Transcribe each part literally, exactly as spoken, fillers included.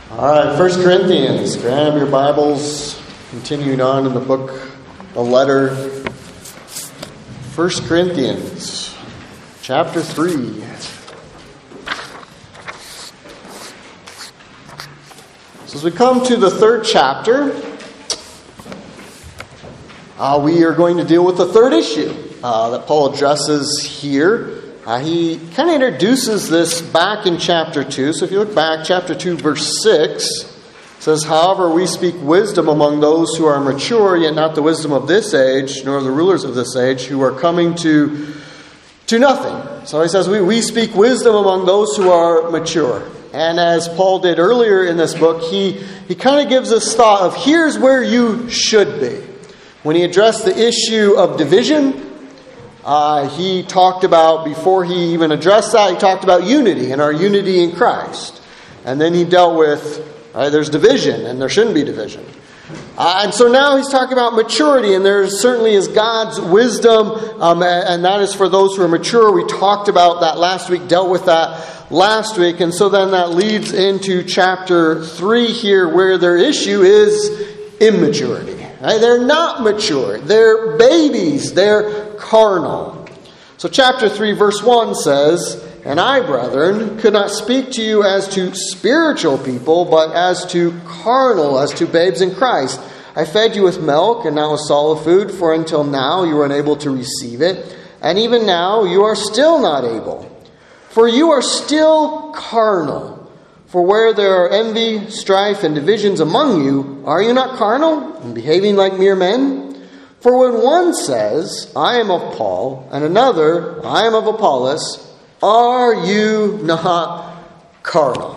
All right, First Corinthians. Grab your Bibles. Continuing on in the book, the letter, First Corinthians, chapter three. So as we come to the third chapter, uh, we are going to deal with the third issue uh, that Paul addresses here. Uh, he kind of introduces this back in chapter two. So if you look back, chapter two, verse six, says, "However, we speak wisdom among those who are mature, yet not the wisdom of this age, nor the rulers of this age, who are coming to, to nothing." So he says, we, we speak wisdom among those who are mature. And as Paul did earlier in this book, he, he kind of gives this thought of here's where you should be. When he addressed the issue of division, Uh, he talked about, before he even addressed that, he talked about unity and our unity in Christ. And then he dealt with, right, there's division and there shouldn't be division. Uh, and so now he's talking about maturity, and there certainly is God's wisdom, um, and that is for those who are mature. We talked about that last week, dealt with that last week. And so then that leads into chapter three here, where their issue is immaturity. Right? They're not mature. They're babies. They're carnal. So chapter three, verse one says, "And I, brethren, could not speak to you as to spiritual people, but as to carnal, as to babes in Christ. I fed you with milk and not with solid food, for until now you were unable to receive it, and even now you are still not able. For you are still carnal. For where there are envy, strife, and divisions among you, are you not carnal and behaving like mere men? For when one says, 'I am of Paul,' and another, 'I am of Apollos,' are you not carnal?"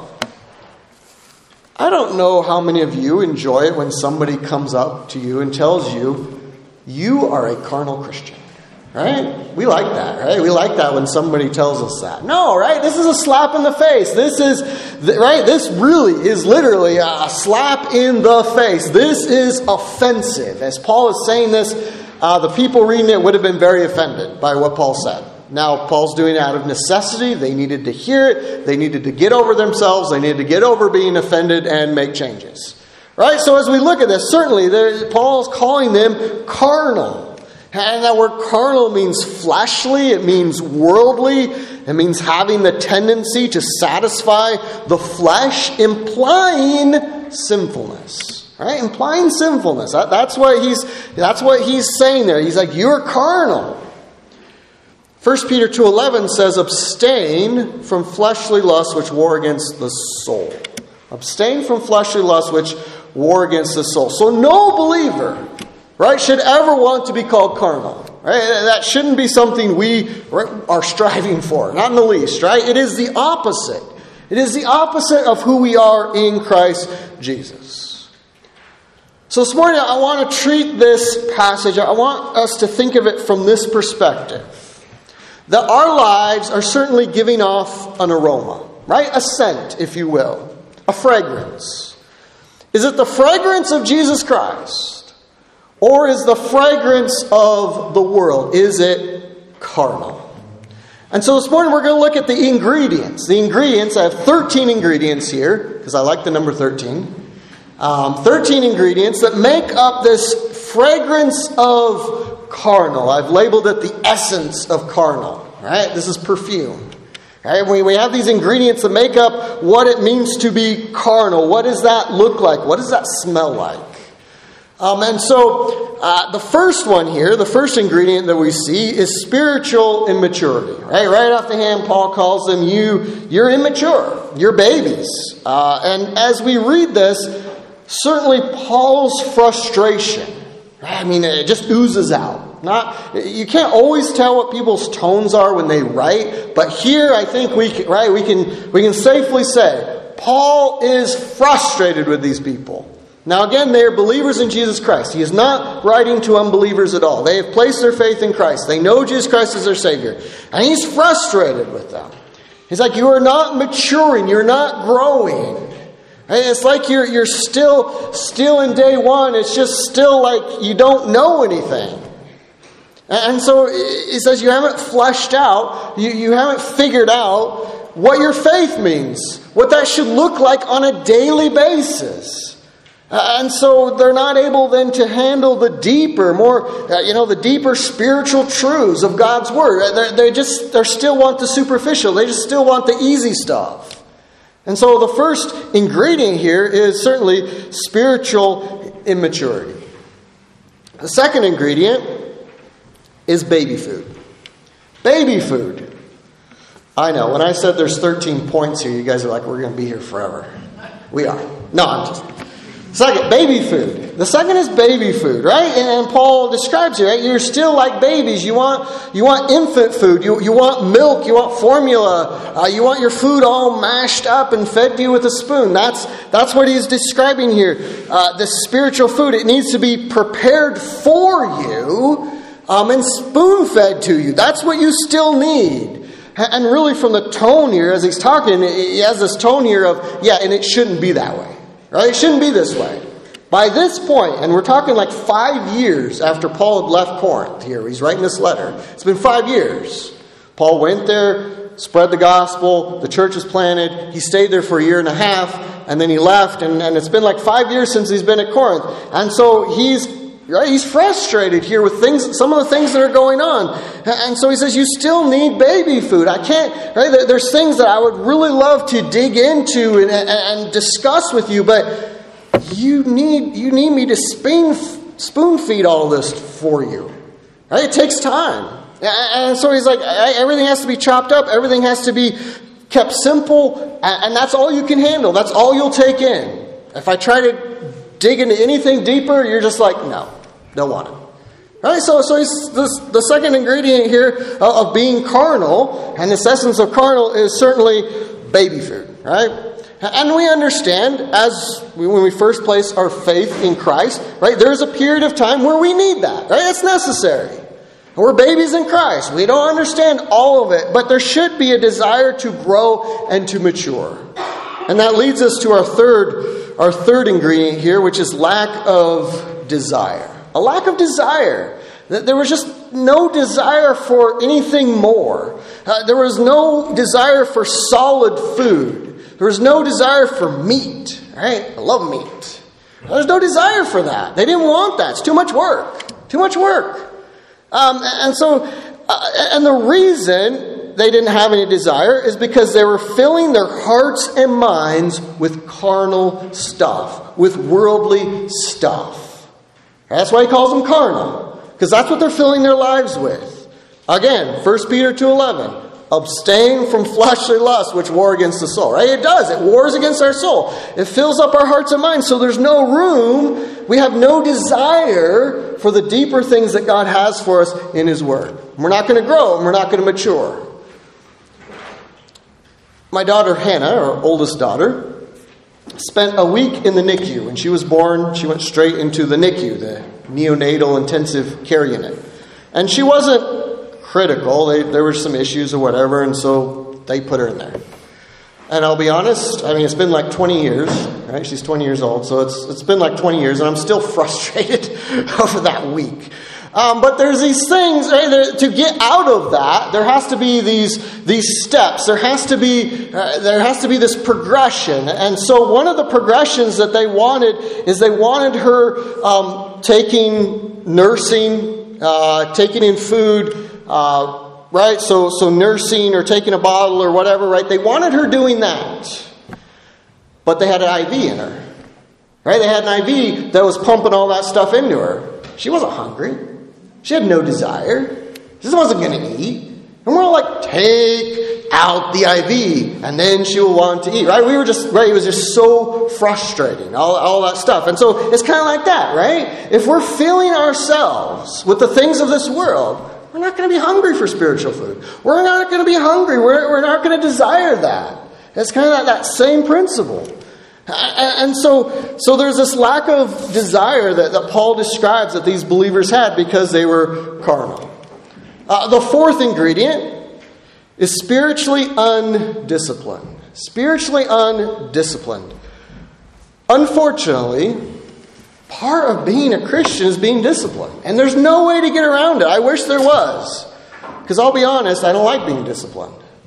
I don't know how many of you enjoy it when somebody comes up to you and tells you, you are a carnal Christian. Right? We like that, right? We like that when somebody tells us that. No, right? This is a slap in the face. This is, right? This really is literally a slap in the face. This is offensive. As Paul is saying this, uh, the people reading it would have been very offended by what Paul said. Now, Paul's doing it out of necessity. They needed to hear it. They needed to get over themselves. They needed to get over being offended and make changes. Right? So as we look at this, certainly there, Paul's calling them carnal. And that word carnal means fleshly, it means worldly, it means having the tendency to satisfy the flesh, implying sinfulness. Right? Implying sinfulness. That, that's what he's that's what he's saying there. He's like, you're carnal. First Peter two eleven says, "Abstain from fleshly lusts which war against the soul." Abstain from fleshly lusts which war against the soul. So no believer, right, should ever want to be called carnal. Right? That shouldn't be something we are striving for. Not in the least, right? It is the opposite. It is the opposite of who we are in Christ Jesus. So this morning I want to treat this passage, I want us to think of it from this perspective. That our lives are certainly giving off an aroma. Right? A scent, if you will. A fragrance. Is it the fragrance of Jesus Christ? Or is the fragrance of the world, is it carnal? And so this morning we're going to look at the ingredients. The ingredients, I have thirteen ingredients here, because I like the number thirteen. Um, thirteen ingredients that make up this fragrance of carnal. I've labeled it the essence of carnal. Right? This is perfume. Right? We, we have these ingredients that make up what it means to be carnal. What does that look like? What does that smell like? Um, and so uh, the first one here, the first ingredient that we see is spiritual immaturity. Right, right off the hand, Paul calls them, you, you're immature. You're babies. Uh, and as we read this, certainly Paul's frustration, right? I mean, it just oozes out. Not, you can't always tell what people's tones are when they write, but here I think we can, right, we can, we can safely say, Paul is frustrated with these people. Now again, they are believers in Jesus Christ. He is not writing to unbelievers at all. They have placed their faith in Christ. They know Jesus Christ as their Savior. And he's frustrated with them. He's like, you are not maturing. You're not growing. And it's like you're you're still, still in day one. It's just still like you don't know anything. And so he says you haven't fleshed out, you, you haven't figured out what your faith means, what that should look like on a daily basis. Uh, and so they're not able then to handle the deeper, more, uh, you know, the deeper spiritual truths of God's Word. They, they just, they still want the superficial. They just still want the easy stuff. And so the first ingredient here is certainly spiritual immaturity. The second ingredient is baby food. Baby food. I know, when I said there's thirteen points here, you guys are like, we're going to be here forever. We are. No, I'm just... Second, baby food. The second is baby food, right? And Paul describes here, right? You're still like babies. You want you want infant food. You, you want milk. You want formula. Uh, you want your food all mashed up and fed to you with a spoon. That's, that's what he's describing here. Uh, the spiritual food, it needs to be prepared for you um, and spoon-fed to you. That's what you still need. And really from the tone here, as he's talking, he has this tone here of, yeah, and it shouldn't be that way. Right? It shouldn't be this way. By this point, and we're talking like five years after Paul had left Corinth here, he's writing this letter. It's been five years. Paul went there, spread the gospel, the church was planted, he stayed there for a year and a half, and then he left, and, and it's been like five years since he's been at Corinth. And so he's right, he's frustrated here with things, some of the things that are going on. And so he says, you still need baby food. I can't, right? There's things that I would really love to dig into and, and, and discuss with you, but you need you need me to spoon, spoon feed all this for you. Right? It takes time. And so he's like, everything has to be chopped up. Everything has to be kept simple. And that's all you can handle. That's all you'll take in. If I try to dig into anything deeper, you're just like, no, don't want it. Right? So, so he's, this, the second ingredient here of being carnal, and this essence of carnal is certainly baby food. Right? And we understand, as we, when we first place our faith in Christ, right, there's a period of time where we need that. Right? It's necessary. We're babies in Christ. We don't understand all of it, but there should be a desire to grow and to mature. And that leads us to our third, our third ingredient here, which is lack of desire. A lack of desire. There was just no desire for anything more. Uh, there was no desire for solid food. There was no desire for meat, right? I love meat. There's no desire for that. They didn't want that. It's too much work. Too much work. Um, and so, uh, and the reason they didn't have any desire is because they were filling their hearts and minds with carnal stuff, with worldly stuff. That's why he calls them carnal, because that's what they're filling their lives with. Again, First Peter two eleven. Abstain from fleshly lust, which war against the soul. Right? It does. It wars against our soul. It fills up our hearts and minds. So there's no room. We have no desire for the deeper things that God has for us in His Word. We're not going to grow and we're not going to mature. My daughter Hannah, our oldest daughter, spent a week in the N I C U. When she was born, she went straight into the N I C U, the neonatal intensive care unit. And she wasn't critical. They, there were some issues or whatever, and so they put her in there. And I'll be honest, I mean, it's been like twenty years, right? She's twenty years old, so it's it's been like twenty years, and I'm still frustrated over that week. Um, but there's these things, right, there, to get out of that, there has to be these these steps. There has to be uh, there has to be this progression. And so one of the progressions that they wanted is they wanted her um, taking nursing, uh, taking in food. Uh, right, so so nursing or taking a bottle or whatever, right? They wanted her doing that, but they had an I V in her, right? They had an I V that was pumping all that stuff into her. She wasn't hungry. She had no desire. She just wasn't going to eat. And we're all like, take out the I V, and then she will want to eat, right? We were just, right? It was just so frustrating, all all that stuff. And so it's kind of like that, right? If we're filling ourselves with the things of this world, we're not going to be hungry for spiritual food. We're not going to be hungry. We're, we're not going to desire that. It's kind of that, that same principle. And so, so there's this lack of desire that, that Paul describes that these believers had because they were carnal. Uh, the fourth ingredient is spiritually undisciplined. Spiritually undisciplined. Unfortunately, part of being a Christian is being disciplined. And there's no way to get around it. I wish there was. Because I'll be honest, I don't like being disciplined.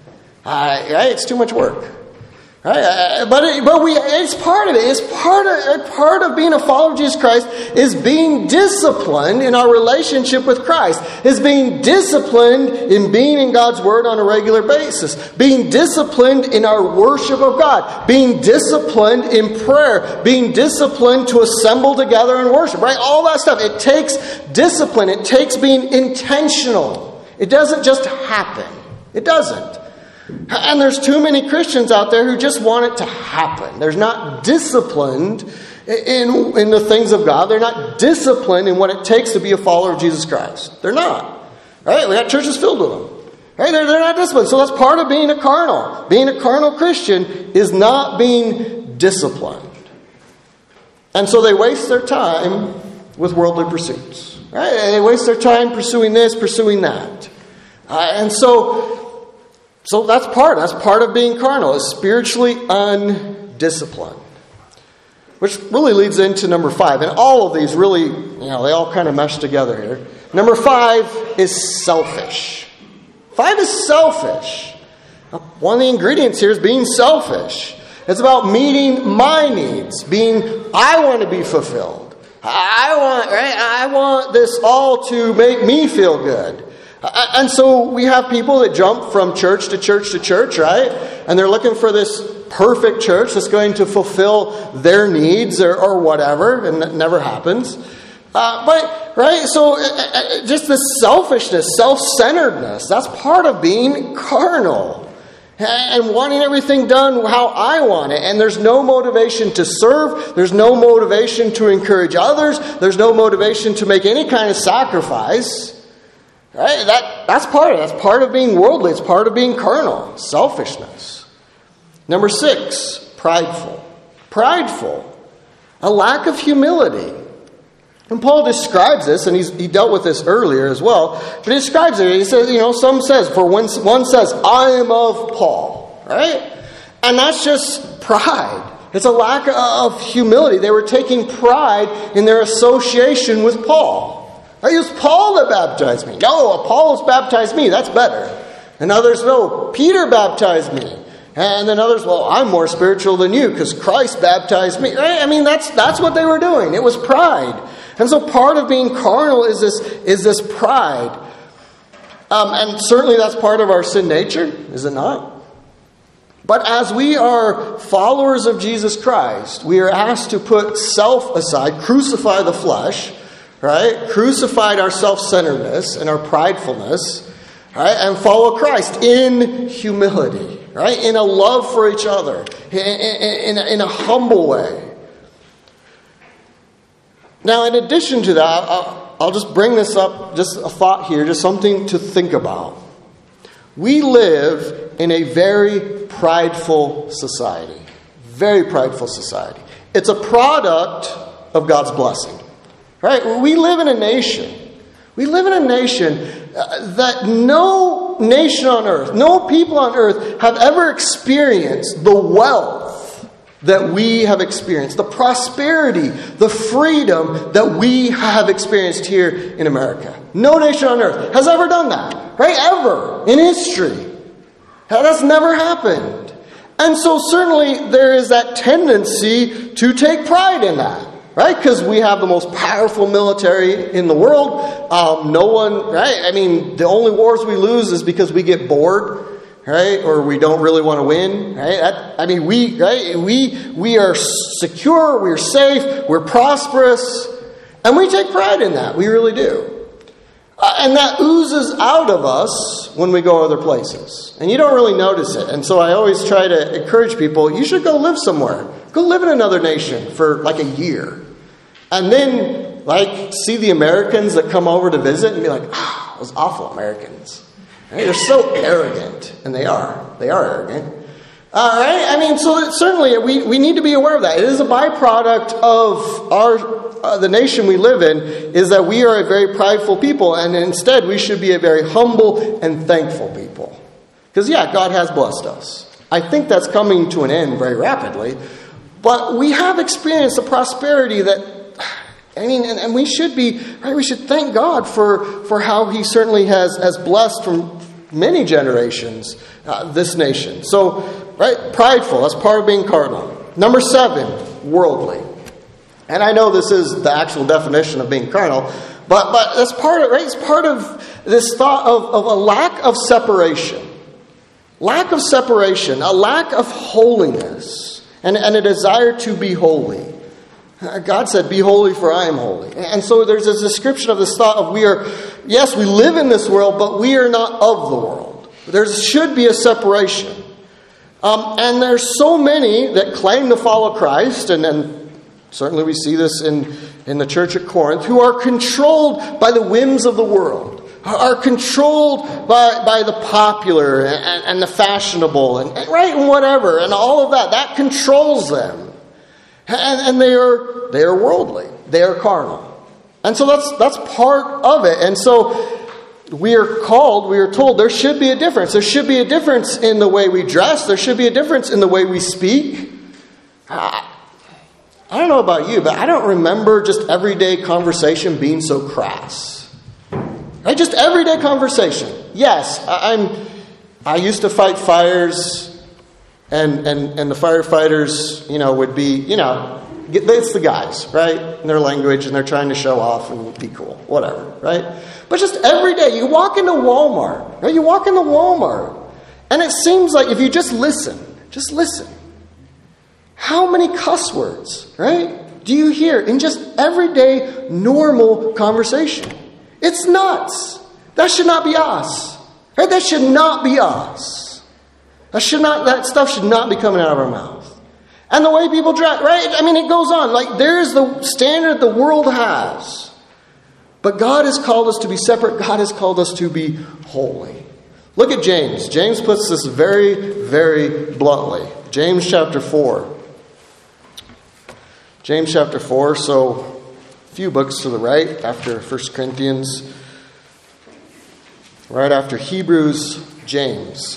Uh, right? It's too much work. Right? Uh, but it, but we it's part of it. It's part of part of being a follower of Jesus Christ is being disciplined in our relationship with Christ. Is being disciplined in being in God's Word on a regular basis. Being disciplined in our worship of God. Being disciplined in prayer. Being disciplined to assemble together and worship. Right? All that stuff. It takes discipline. It takes being intentional. It doesn't just happen. It doesn't. And there's too many Christians out there who just want it to happen. They're not disciplined in, in the things of God. They're not disciplined in what it takes to be a follower of Jesus Christ. They're not. Right? We got churches filled with them. Right? They're, they're not disciplined. So that's part of being a carnal. Being a carnal Christian is not being disciplined. And so they waste their time with worldly pursuits. Right? They waste their time pursuing this, pursuing that. Uh, and so... So that's part. That's part of being carnal, is spiritually undisciplined. Which really leads into number five. And all of these really, you know, they all kind of mesh together here. Number five is selfish. Five is selfish. One of the ingredients here is being selfish. It's about meeting my needs. Being, I want to be fulfilled. I want, right? I want this all to make me feel good. And so we have people that jump from church to church to church, right? And they're looking for this perfect church that's going to fulfill their needs or, or whatever, and that never happens. Uh, but, right, so uh, just this selfishness, self-centeredness, that's part of being carnal. And wanting everything done how I want it. And there's no motivation to serve. There's no motivation to encourage others. There's no motivation to make any kind of sacrifice. Right? That, that's part of it. That's part of being worldly. It's part of being carnal. Selfishness. Number six, prideful. Prideful. A lack of humility. And Paul describes this, and he's, he dealt with this earlier as well, but he describes it. He says, you know, some says, for one, one says, I am of Paul. Right? And that's just pride. It's a lack of humility. They were taking pride in their association with Paul. It was Paul that baptized me. No, Apollos baptized me. That's better. And others, no, Peter baptized me. And then others, well, I'm more spiritual than you because Christ baptized me. Right? I mean, that's that's what they were doing. It was pride. And so part of being carnal is this, is this pride. Um, and certainly that's part of our sin nature, is it not? But as we are followers of Jesus Christ, we are asked to put self aside, crucify the flesh, right? Crucified our self-centeredness and our pridefulness, right? And follow Christ in humility, right? In a love for each other, in, in, in, a, in a humble way. Now, in addition to that, I'll, I'll just bring this up, just a thought here, just something to think about. We live in a very prideful society. Very prideful society. It's a product of God's blessing. Right? We live in a nation. We live in a nation that no nation on earth, no people on earth have ever experienced the wealth that we have experienced, the prosperity, the freedom that we have experienced here in America. No nation on earth has ever done that, right? Ever in history. That's never happened. And so certainly there is that tendency to take pride in that. Right? Because we have the most powerful military in the world. Um, no one, right? I mean, the only wars we lose is because we get bored, right? Or we don't really want to win, right? That, I mean, we, right? We, we are secure, we're safe, we're prosperous, and we take pride in that. We really do. Uh, and that oozes out of us when we go other places. And you don't really notice it. And so I always try to encourage people, you should go live somewhere. Go live in another nation for like a year. And then, like, see the Americans that come over to visit and be like, ah, those awful Americans. Right? They're so arrogant. And they are. They are arrogant. All right? I mean, so certainly we, we need to be aware of that. It is a byproduct of our uh, the nation we live in, is that we are a very prideful people. And instead, we should be a very humble and thankful people. Because, yeah, God has blessed us. I think that's coming to an end very rapidly. But we have experienced a prosperity that, I mean, and, and we should be, right, we should thank God for, for how He certainly has, has blessed from many generations, uh, this nation. So, right, prideful, that's part of being carnal. Number seven, worldly. And I know this is the actual definition of being carnal, but but that's part of, right? It's part of this thought of, of a lack of separation. Lack of separation, a lack of holiness, and, and a desire to be holy. God said, be holy for I am holy. And so there's this description of this thought of we are, yes, we live in this world, but we are not of the world. There should be a separation. Um, and there's so many that claim to follow Christ, and then certainly we see this in, in the church at Corinth, who are controlled by the whims of the world, are controlled by, by the popular and, and the fashionable, and, and right, and whatever, and all of that. That controls them. And, and they are they are worldly. They are carnal. And so that's that's part of it. And so we are called, we are told there should be a difference. There should be a difference in the way we dress. There should be a difference in the way we speak. Uh, I don't know about you, but I don't remember just everyday conversation being so crass. Right? Just everyday conversation. Yes, I'm. I used to fight fires, and and and the firefighters, you know, would be, you know, it's the guys, right? In their language, and they're trying to show off and be cool, whatever, right? But just every day, you walk into Walmart, right? You walk into Walmart, and it seems like if you just listen, just listen. How many cuss words, right, do you hear in just everyday, normal conversation? It's nuts. That should not be us. Right? That should not be us. That should not. That stuff should not be coming out of our mouth. And the way people dress, right? I mean, it goes on. Like, there's the standard the world has. But God has called us to be separate. God has called us to be holy. Look at James. James puts this very, very bluntly. James chapter four. James chapter four, so a few books to the right after First Corinthians, right after Hebrews, James.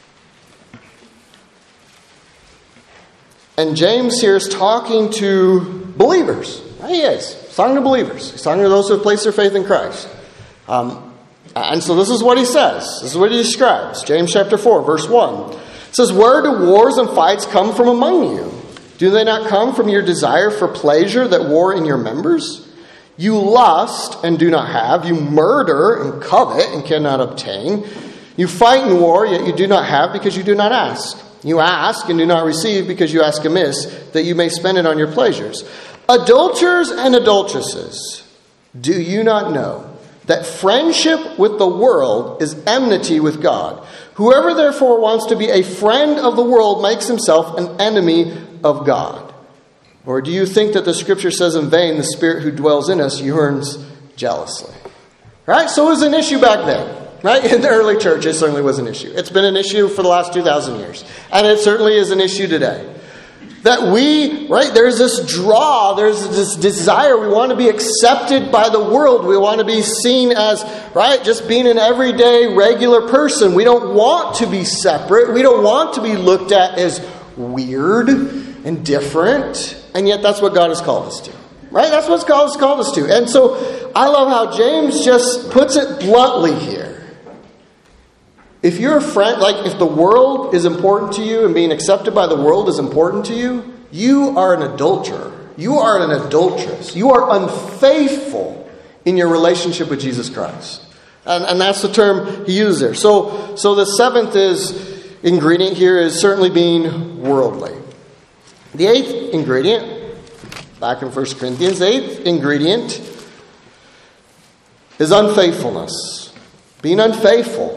And James here is talking to believers. He is. He's talking to believers. He's talking to those who have placed their faith in Christ. Um, and so this is what he says. This is what he describes. James chapter four, verse one. It says, "Where do wars and fights come from among you? Do they not come from your desire for pleasure that war in your members? You lust and do not have. You murder and covet and cannot obtain. You fight and war, yet you do not have because you do not ask. You ask and do not receive because you ask amiss, that you may spend it on your pleasures. Adulterers and adulteresses, do you not know that friendship with the world is enmity with God? Whoever therefore wants to be a friend of the world makes himself an enemy of God. Or do you think that the scripture says in vain, the Spirit who dwells in us yearns jealously?" Right? So it was an issue back then. Right? In the early church, it certainly was an issue. It's been an issue for the last two thousand years. And it certainly is an issue today. That we, right, there's this draw, there's this desire. We want to be accepted by the world. We want to be seen as, right, just being an everyday, regular person. We don't want to be separate. We don't want to be looked at as weird and different. And yet that's what God has called us to. Right? That's what God has called us to. And so I love how James just puts it bluntly here. If you're a friend, like if the world is important to you and being accepted by the world is important to you, you are an adulterer. You are an adulteress. You are unfaithful in your relationship with Jesus Christ. And, and that's the term he uses there. So, so the seventh is ingredient here is certainly being worldly. The eighth ingredient, back in First Corinthians, the eighth ingredient is unfaithfulness. Being unfaithful.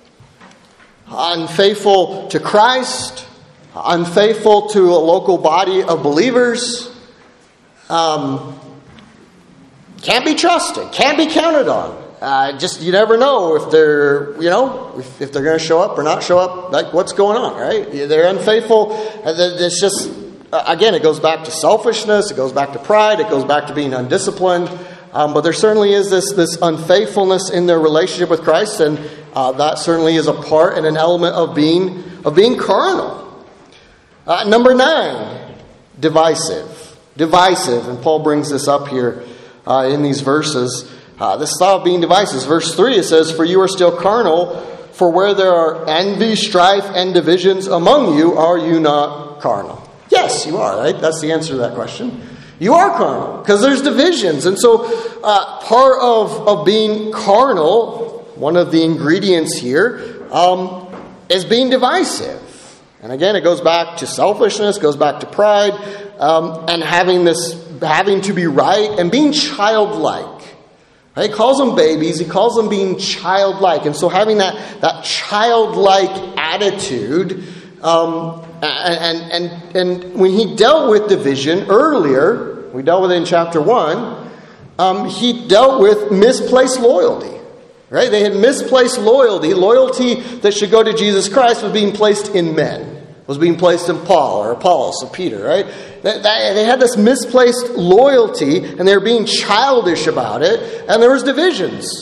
Unfaithful to Christ, unfaithful to a local body of believers, um, can't be trusted, can't be counted on. Uh, just you never know if they're, you know, if, if they're going to show up or not show up. Like what's going on, right? They're unfaithful. It's just again, it goes back to selfishness, it goes back to pride, it goes back to being undisciplined. Um, but there certainly is this this unfaithfulness in their relationship with Christ, and uh, that certainly is a part and an element of being of being carnal. Uh, number nine, divisive, divisive, and Paul brings this up here uh, in these verses. Uh, this thought of being divisive. Verse three, it says, "For you are still carnal, For where there are envy, strife, and divisions among you, are you not carnal? Yes, you are, right? That's the answer to that question. You are carnal, because there's divisions. And so uh, part of, of being carnal, one of the ingredients here, um, is being divisive. And again, it goes back to selfishness, goes back to pride, um, and having this, having to be right, and being childlike. Right? He calls them babies. He calls them being childlike. And so having that, that childlike attitude, um, and, and, and when he dealt with division earlier, we dealt with it in chapter one, um, he dealt with misplaced loyalty. Right? They had misplaced loyalty. Loyalty that should go to Jesus Christ was being placed in men. Was being placed in Paul or Apollos or Peter. Right? They, they had this misplaced loyalty, and they were being childish about it, and there was divisions.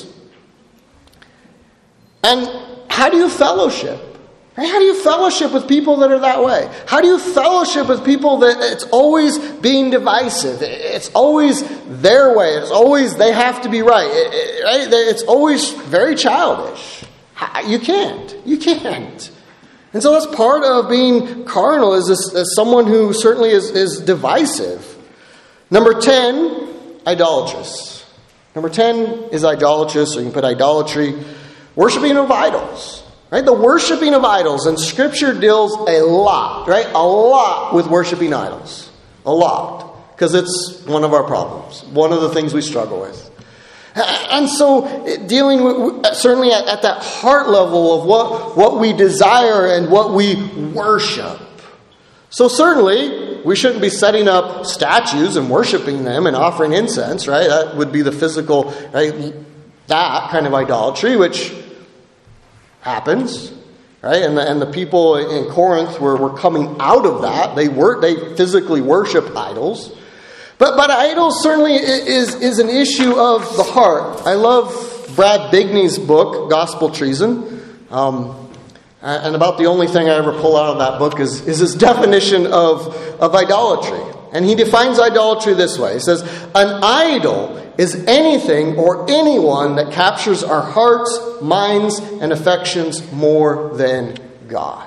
And how do you fellowship? Right? How do you fellowship with people that are that way? How do you fellowship with people that it's always being divisive? It's always their way. It's always they have to be right. It, it, right? It's always very childish. You can't. You can't. And so that's part of being carnal, is this, as someone who certainly is, is divisive. Number ten, idolatrous. Number ten is idolatrous, or you can put idolatry, worshiping of idols. Right? The worshiping of idols. And Scripture deals a lot, right? A lot with worshiping idols. A lot. Because it's one of our problems. One of the things we struggle with. And so dealing with, certainly at, at that heart level of what, what we desire and what we worship. So certainly we shouldn't be setting up statues and worshiping them and offering incense, right? That would be the physical, right? That kind of idolatry, which happens, right? And the, and the people in Corinth were, were coming out of that. They were they physically worship idols. But but idols certainly is, is an issue of the heart. I love Brad Bigney's book, Gospel Treason. Um, and about the only thing I ever pull out of that book is, is his definition of, of idolatry. And he defines idolatry this way. He says, an idol is anything or anyone that captures our hearts, minds, and affections more than God.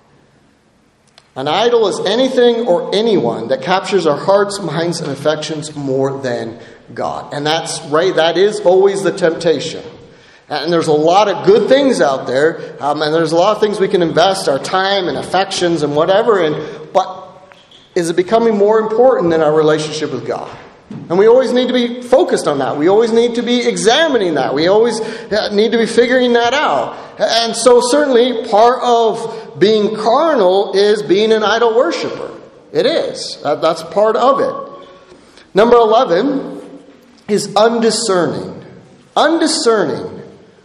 An idol is anything or anyone that captures our hearts, minds, and affections more than God. And that's right, that is always the temptation. And there's a lot of good things out there, um, and there's a lot of things we can invest our time and affections and whatever in, but is it becoming more important than our relationship with God? And we always need to be focused on that. We always need to be examining that. We always need to be figuring that out. And so certainly part of being carnal is being an idol worshiper. It is. That, that's part of it. Number eleven is undiscerning. Undiscerning.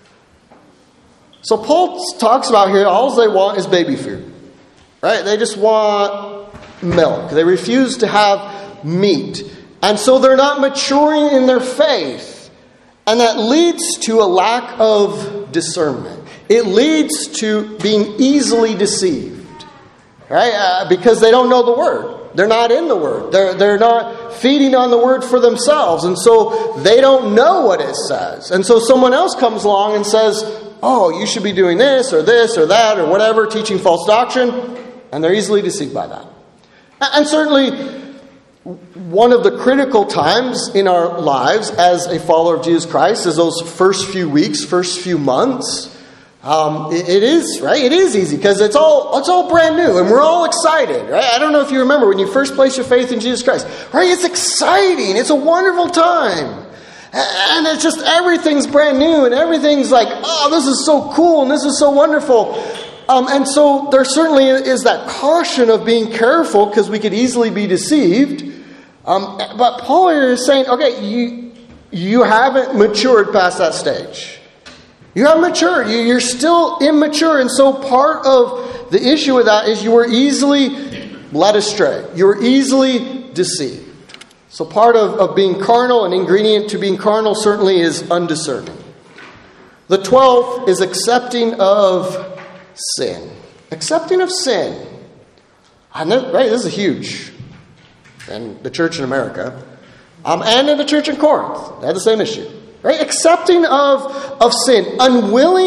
So Paul talks about here, all they want is baby food. Right? They just want milk. They refuse to have meat. And so they're not maturing in their faith. And that leads to a lack of discernment. It leads to being easily deceived. Right? Uh, because they don't know the Word. They're not in the Word. They're, they're not feeding on the Word for themselves. And so they don't know what it says. And so someone else comes along and says, oh, you should be doing this or this or that or whatever, teaching false doctrine. And they're easily deceived by that. And certainly, one of the critical times in our lives as a follower of Jesus Christ is those first few weeks, first few months. Um, it, it is, right? It is easy because it's all it's all brand new and we're all excited, right? I don't know if you remember when you first placed your faith in Jesus Christ, right? It's exciting. It's a wonderful time. And it's just everything's brand new and everything's like, oh, this is so cool and this is so wonderful. Um, and so there certainly is that caution of being careful because we could easily be deceived. Um, but Paul here is saying, okay, you you haven't matured past that stage. You haven't matured. You, you're still immature. And so part of the issue with that is you were easily led astray. You were easily deceived. So part of, of being carnal, an ingredient to being carnal certainly is undiscerning. The twelfth is accepting of sin. Accepting of sin. I know, right? This is huge. And the church in America, um, and in the church in Corinth, they had the same issue, right? Accepting of, of sin, unwilling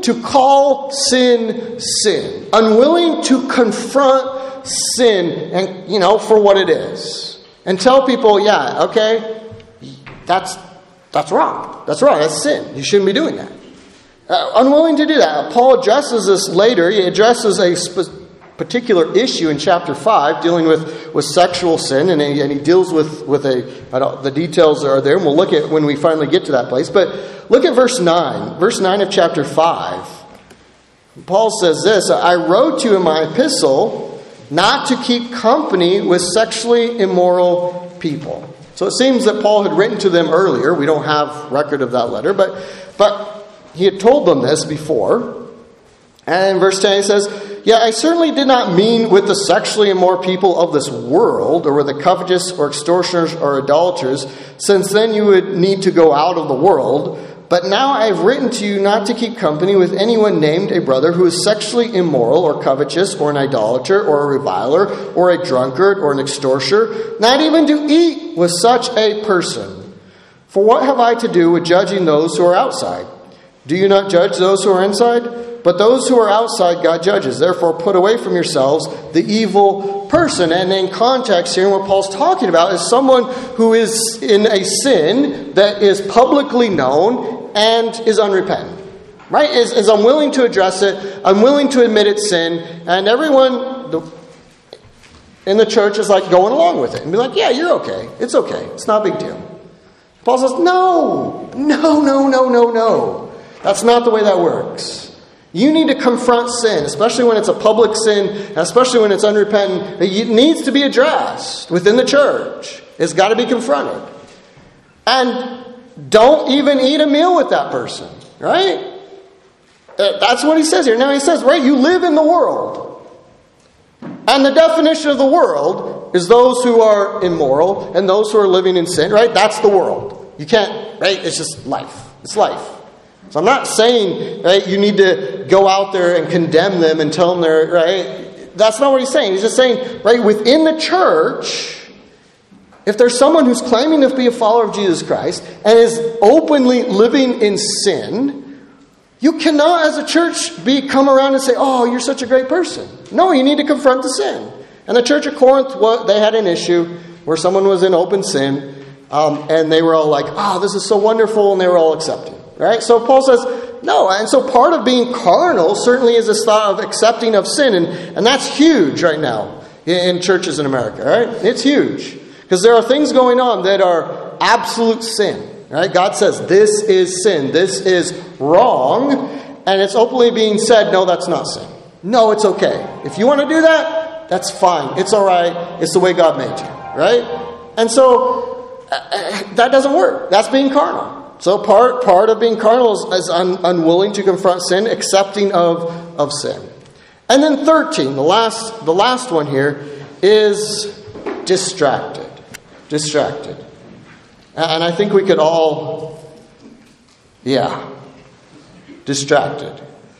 to call sin sin, unwilling to confront sin and, you know, for what it is, and tell people, yeah, okay, that's that's wrong. That's wrong. That's sin. You shouldn't be doing that. Uh, unwilling to do that. Paul addresses this later. He addresses a spe- particular issue in chapter five dealing with, with sexual sin, and he, and he deals with, with a, I don't, the details are there, and we'll look at when we finally get to that place. But look at verse nine. Verse nine of chapter five. Paul says this, I wrote to you in my epistle not to keep company with sexually immoral people. So it seems that Paul had written to them earlier. We don't have record of that letter, but but he had told them this before. And in verse ten he says, yeah, I certainly did not mean with the sexually immoral people of this world, or with the covetous or extortioners or idolaters, since then you would need to go out of the world. But now I have written to you not to keep company with anyone named a brother who is sexually immoral or covetous or an idolater or a reviler or a drunkard or an extortioner, not even to eat with such a person. For what have I to do with judging those who are outside? Do you not judge those who are inside? But those who are outside God judges. Therefore put away from yourselves the evil person. And in context here, what Paul's talking about is someone who is in a sin that is publicly known and is unrepentant. Right? Is, is unwilling to address it, unwilling to admit it's sin, and everyone in the church is like going along with it and be like, yeah, you're okay. It's okay. It's not a big deal. Paul says, no, no, no, no, no, no. That's not the way that works. You need to confront sin, especially when it's a public sin, especially when it's unrepentant. It needs to be addressed within the church. It's got to be confronted. And don't even eat a meal with that person, right? That's what he says here. Now he says, right, you live in the world. And the definition of the world is those who are immoral and those who are living in sin, right? That's the world. You can't, right? It's just life. It's life. So I'm not saying, right, you need to go out there and condemn them and tell them they're, right? That's not what he's saying. He's just saying, right, within the church, if there's someone who's claiming to be a follower of Jesus Christ and is openly living in sin, you cannot, as a church, be come around and say, oh, you're such a great person. No, you need to confront the sin. And the church of Corinth, well, they had an issue where someone was in open sin, um, and they were all like, oh, this is so wonderful, and they were all accepting. Right? So Paul says, no. And so part of being carnal certainly is this thought of accepting of sin. And, and that's huge right now in, in churches in America. Right? It's huge. Because there are things going on that are absolute sin. Right? God says, this is sin. This is wrong. And it's openly being said, no, that's not sin. No, it's okay. If you want to do that, that's fine. It's all right. It's the way God made you. Right? And so uh, that doesn't work. That's being carnal. So part part of being carnal is, is un, unwilling to confront sin, accepting of, of sin. And then thirteen, the last the last one here, is distracted. Distracted. And I think we could all, yeah, distracted.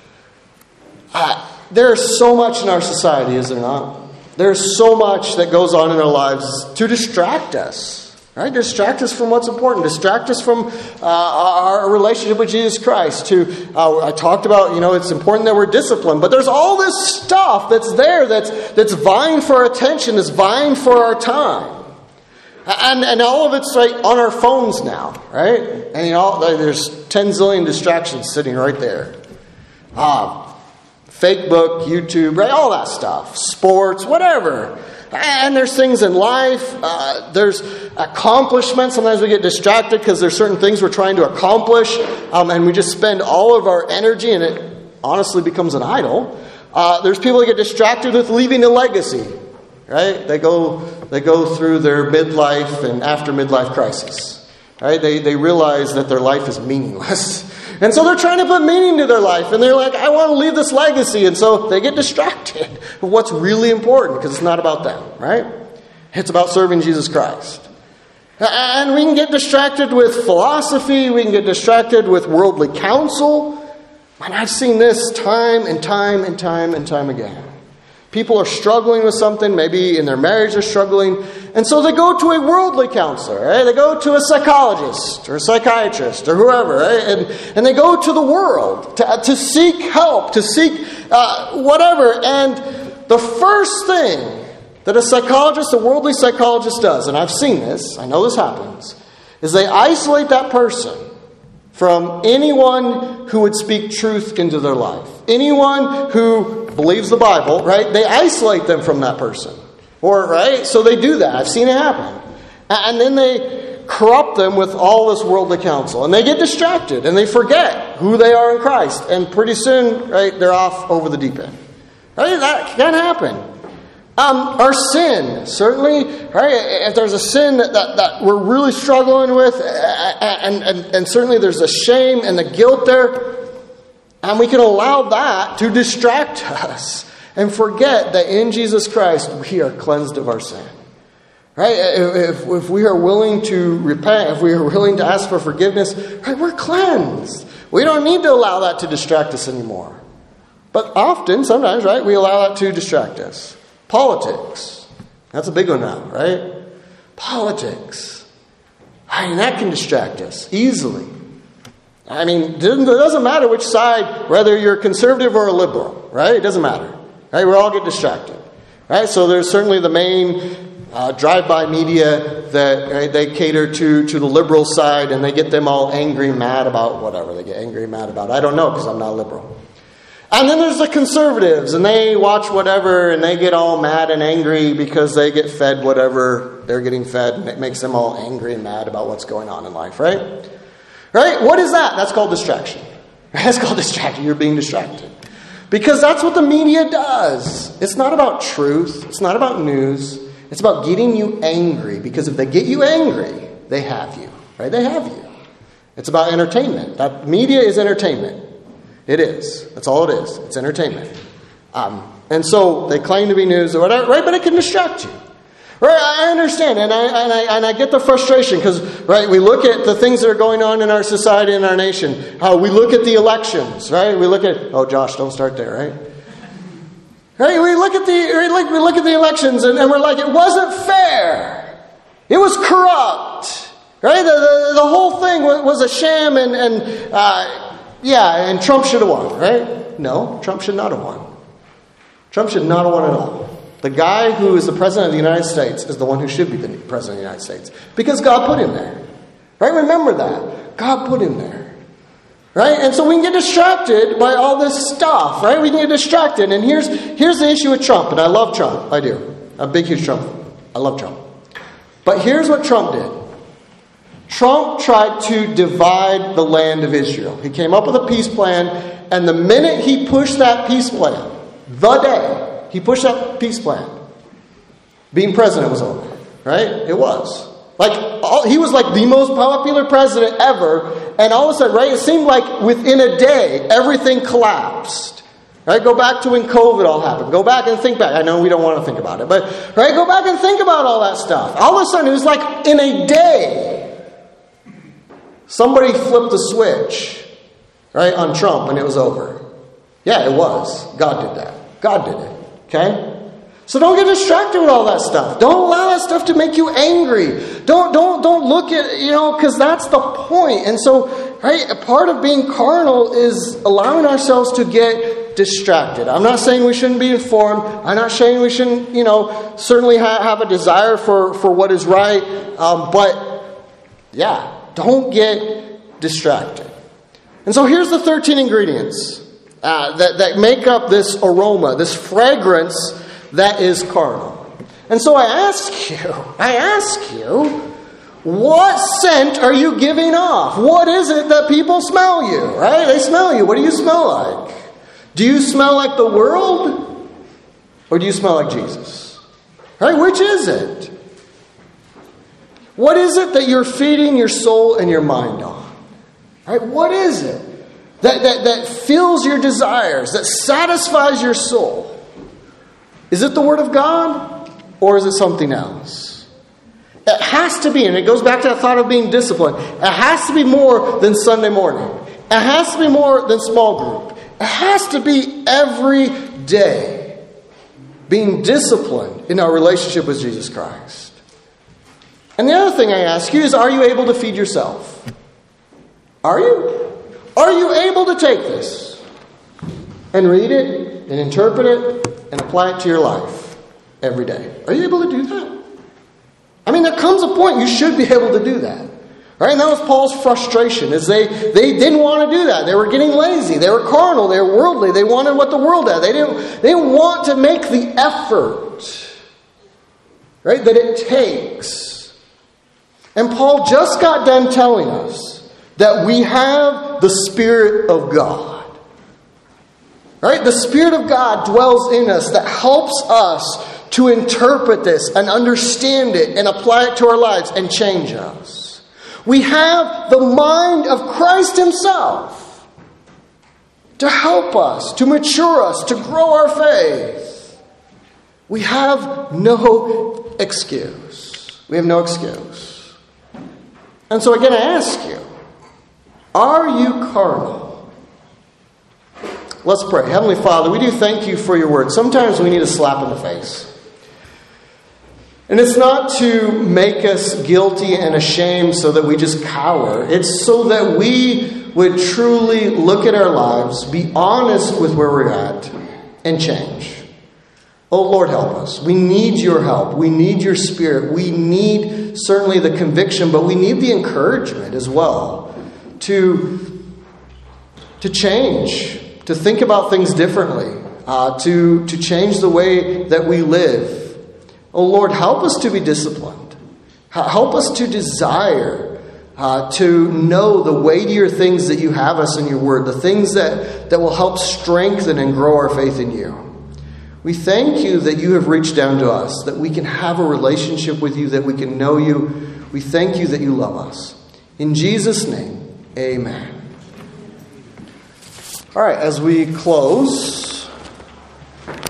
Uh, there's so much in our society, is there not? There's so much that goes on in our lives to distract us. Right? Distract us from what's important. Distract us from uh, our relationship with Jesus Christ. To uh, I talked about, you know, it's important that we're disciplined. But there's all this stuff that's there that's that's vying for our attention, that's vying for our time. And and all of it's like on our phones now, right? And you know, there's ten zillion distractions sitting right there. Ah, Facebook, YouTube, right? All that stuff. Sports, whatever. And there's things in life, uh, there's accomplishments. Sometimes we get distracted because there's certain things we're trying to accomplish, um, and we just spend all of our energy, and it honestly becomes an idol. Uh, there's people that get distracted with leaving a legacy, right? They go they go through their midlife and after midlife crisis, right? They they realize that their life is meaningless. And so they're trying to put meaning to their life. And they're like, I want to leave this legacy. And so they get distracted with what's really important because it's not about them, right? It's about serving Jesus Christ. And we can get distracted with philosophy. We can get distracted with worldly counsel. And I've seen this time and time and time and time again. People are struggling with something, maybe in their marriage they're struggling, and so they go to a worldly counselor, right? They go to a psychologist or a psychiatrist or whoever, right? And, and they go to the world to, to seek help, to seek uh, whatever. And the first thing that a psychologist, a worldly psychologist does, and I've seen this, I know this happens, is they isolate that person from anyone who would speak truth into their life. Anyone who believes the Bible, right? They isolate them from that person. Or, right? So they do that. I've seen it happen. And then they corrupt them with all this worldly counsel. And they get distracted. And they forget who they are in Christ. And pretty soon, right, they're off over the deep end. Right? That can happen. Um, our sin, certainly, right? If there's a sin that, that, that we're really struggling with, and, and, and certainly there's a shame and the guilt there, and we can allow that to distract us and forget that in Jesus Christ we are cleansed of our sin. Right? If, if we are willing to repent, if we are willing to ask for forgiveness, right, we're cleansed. We don't need to allow that to distract us anymore. But often, sometimes, right, we allow that to distract us. Politics. That's a big one now, right? Politics. I mean, that can distract us easily. I mean, it doesn't matter which side, whether you're conservative or a liberal, right? It doesn't matter. Right? We all get distracted. Right? So there's certainly the main uh, drive-by media that right, they cater to, to the liberal side, and they get them all angry, mad about whatever they get angry, mad about. I don't know because I'm not liberal. And then there's the conservatives, and they watch whatever, and they get all mad and angry because they get fed whatever they're getting fed, and it makes them all angry and mad about what's going on in life, right? Right? What is that? That's called distraction. That's called distraction. You're being distracted. Because that's what the media does. It's not about truth. It's not about news. It's about getting you angry. Because if they get you angry, they have you. Right? They have you. It's about entertainment. That media is entertainment. It is. That's all it is. It's entertainment. Um, and so they claim to be news or whatever, right? But it can distract you. Right? I understand, and I and I, and I get the frustration because, right, we look at the things that are going on in our society and our nation. How we look at the elections, right? We look at, oh, Josh, don't start there, right? Right? We look at the right, we look at the elections, and, and we're like, it wasn't fair. It was corrupt. Right? The the, the whole thing was, was a sham, and and uh, yeah, and Trump should have won, right? No, Trump should not have won. Trump should not have won at all. The guy who is the president of the United States is the one who should be the president of the United States. Because God put him there. Right? Remember that. God put him there. Right? And so we can get distracted by all this stuff. Right? We can get distracted. And here's, here's the issue with Trump. And I love Trump. I do. I'm a big, huge Trump. I love Trump. But here's what Trump did. Trump tried to divide the land of Israel. He came up with a peace plan. And the minute he pushed that peace plan, the day he pushed that peace plan, being president was over. Right? It was. Like, all, he was like the most popular president ever. And all of a sudden, right, it seemed like within a day, everything collapsed. Right? Go back to when COVID all happened. Go back and think back. I know we don't want to think about it. But, right, go back and think about all that stuff. All of a sudden, it was like in a day, somebody flipped the switch, right, on Trump and it was over. Yeah, it was. God did that. God did it. Okay? So don't get distracted with all that stuff. Don't allow that stuff to make you angry. Don't don't don't look at, you know, because that's the point. And so, right, a part of being carnal is allowing ourselves to get distracted. I'm not saying we shouldn't be informed. I'm not saying we shouldn't, you know, certainly ha- have a desire for, for what is right. Um, but, yeah, don't get distracted. And so here's the thirteen ingredients Uh, that, that make up this aroma, this fragrance that is carnal. And so I ask you, I ask you, what scent are you giving off? What is it that people smell you, right? They smell you. What do you smell like? Do you smell like the world? Or do you smell like Jesus? Right? Which is it? What is it that you're feeding your soul and your mind on? Right? What is it? That, that, that fills your desires, that satisfies your soul. Is it the Word of God? Or is it something else? It has to be, and it goes back to that thought of being disciplined. It has to be more than Sunday morning. It has to be more than small group. It has to be every day. being disciplined in our relationship with Jesus Christ. And the other thing I ask you is, are you able to feed yourself? Are you? Are you able to take this and read it and interpret it and apply it to your life every day? Are you able to do that? I mean, there comes a point you should be able to do that. Right? And that was Paul's frustration, is they, they didn't want to do that. They were getting lazy. They were carnal. They were worldly. They wanted what the world had. They didn't, they didn't want to make the effort, right, that it takes. And Paul just got done telling us that we have the Spirit of God. Right? The Spirit of God dwells in us that helps us to interpret this and understand it and apply it to our lives and change us. We have the mind of Christ Himself to help us, to mature us, to grow our faith. We have no excuse. We have no excuse. And so again, I ask you, are you carnal? Let's pray. Heavenly Father, we do thank You for Your word. Sometimes we need a slap in the face. And it's not to make us guilty and ashamed so that we just cower. It's so that we would truly look at our lives, be honest with where we're at, and change. Oh, Lord, help us. We need Your help. We need Your Spirit. We need certainly the conviction, but we need the encouragement as well to, to change, to think about things differently, uh, to, to change the way that we live. Oh, Lord, help us to be disciplined. Help us to desire uh, to know the weightier things that You have us in Your word, the things that, that will help strengthen and grow our faith in You. We thank You that You have reached down to us, that we can have a relationship with You, that we can know You. We thank You that You love us. In Jesus' name, amen. All right, as we close,